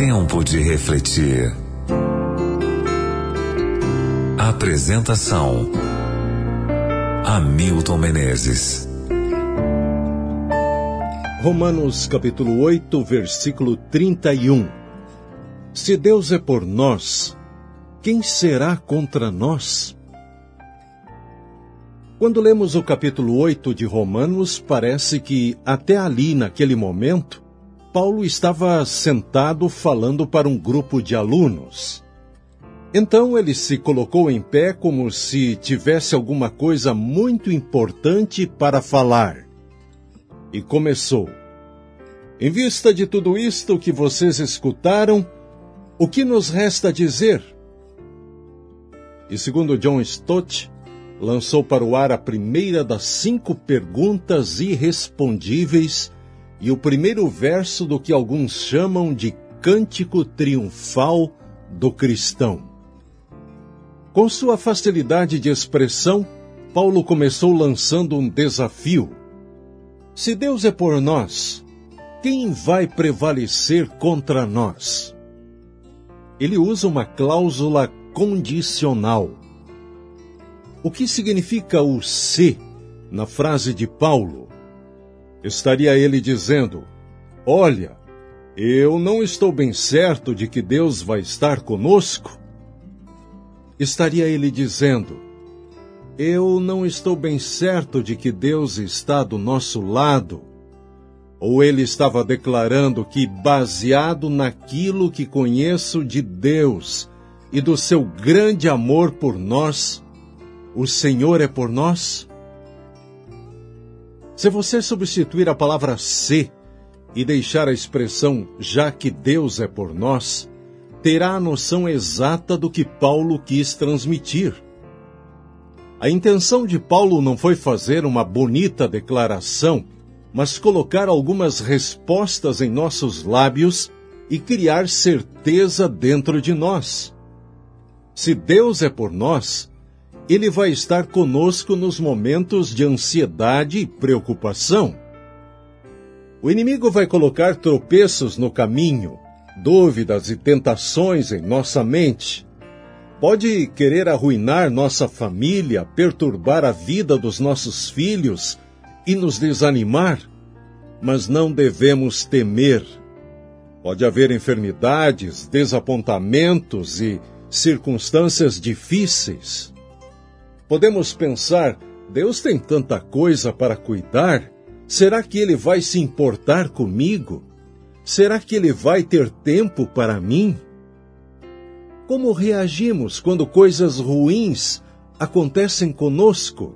Tempo de refletir. Apresentação: Hamilton Menezes. Romanos capítulo 8, versículo 31. Se Deus é por nós, quem será contra nós? Quando lemos o capítulo 8 de Romanos, parece que até ali, naquele momento, Paulo estava sentado falando para um grupo de alunos. Então ele se colocou em pé como se tivesse alguma coisa muito importante para falar. E começou: em vista de tudo isto que vocês escutaram, o que nos resta dizer? E segundo John Stott, lançou para o ar a primeira das 5 perguntas irrespondíveis e o primeiro verso do que alguns chamam de cântico triunfal do cristão. Com sua facilidade de expressão, Paulo começou lançando um desafio. Se Deus é por nós, quem vai prevalecer contra nós? Ele usa uma cláusula condicional. O que significa o se na frase de Paulo? Estaria ele dizendo: olha, eu não estou bem certo de que Deus vai estar conosco? Estaria ele dizendo: eu não estou bem certo de que Deus está do nosso lado? Ou ele estava declarando que, baseado naquilo que conheço de Deus e do seu grande amor por nós, o Senhor é por nós? Se você substituir a palavra se e deixar a expressão já que Deus é por nós, terá a noção exata do que Paulo quis transmitir. A intenção de Paulo não foi fazer uma bonita declaração, mas colocar algumas respostas em nossos lábios e criar certeza dentro de nós. Se Deus é por nós, Ele vai estar conosco nos momentos de ansiedade e preocupação. O inimigo vai colocar tropeços no caminho, dúvidas e tentações em nossa mente. Pode querer arruinar nossa família, perturbar a vida dos nossos filhos e nos desanimar, mas não devemos temer. Pode haver enfermidades, desapontamentos e circunstâncias difíceis. Podemos pensar: Deus tem tanta coisa para cuidar, será que Ele vai se importar comigo? Será que Ele vai ter tempo para mim? Como reagimos quando coisas ruins acontecem conosco?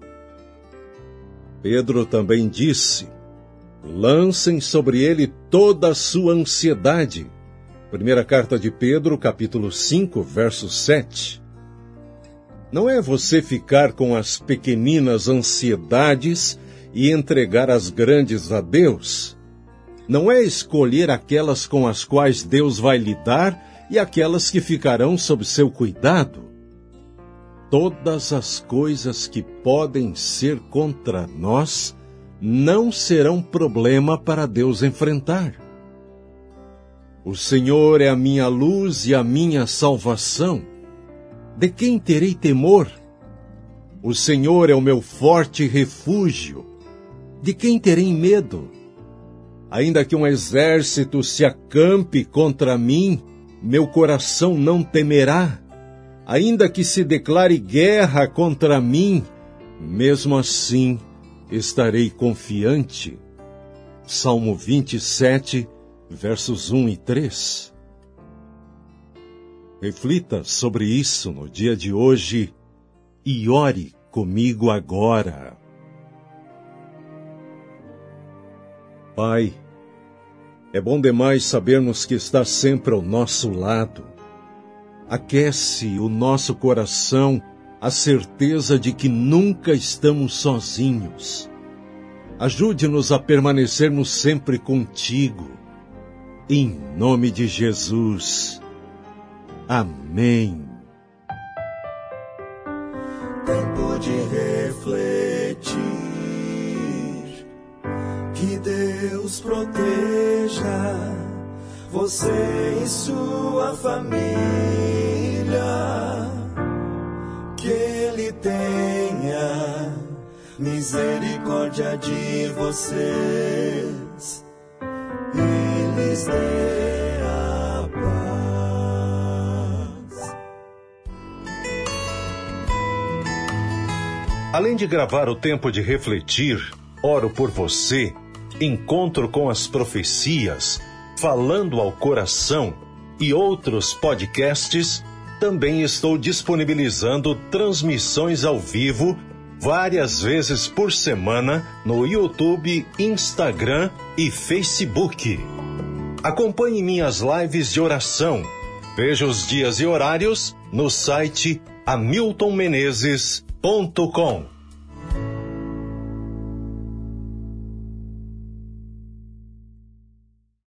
Pedro também disse: lancem sobre Ele toda a sua ansiedade. Primeira carta de Pedro, capítulo 5, verso 7. Não é você ficar com as pequeninas ansiedades e entregar as grandes a Deus. Não é escolher aquelas com as quais Deus vai lidar e aquelas que ficarão sob seu cuidado. Todas as coisas que podem ser contra nós não serão problema para Deus enfrentar. O Senhor é a minha luz e a minha salvação. De quem terei temor? O Senhor é o meu forte refúgio. De quem terei medo? Ainda que um exército se acampe contra mim, meu coração não temerá. Ainda que se declare guerra contra mim, mesmo assim estarei confiante. Salmo 27, versos 1 e 3. Reflita sobre isso no dia de hoje e ore comigo agora. Pai, é bom demais sabermos que está sempre ao nosso lado. Aquece o nosso coração a certeza de que nunca estamos sozinhos. Ajude-nos a permanecermos sempre contigo. Em nome de Jesus. Amém. Tempo de refletir, que Deus proteja você e sua família, que Ele tenha misericórdia de vocês e lhes dê a paz. Além de gravar o tempo de refletir, oro por você, encontro com as profecias, falando ao coração e outros podcasts, também estou disponibilizando transmissões ao vivo várias vezes por semana no YouTube, Instagram e Facebook. Acompanhe minhas lives de oração. Veja os dias e horários no site hamiltonmenezes.com.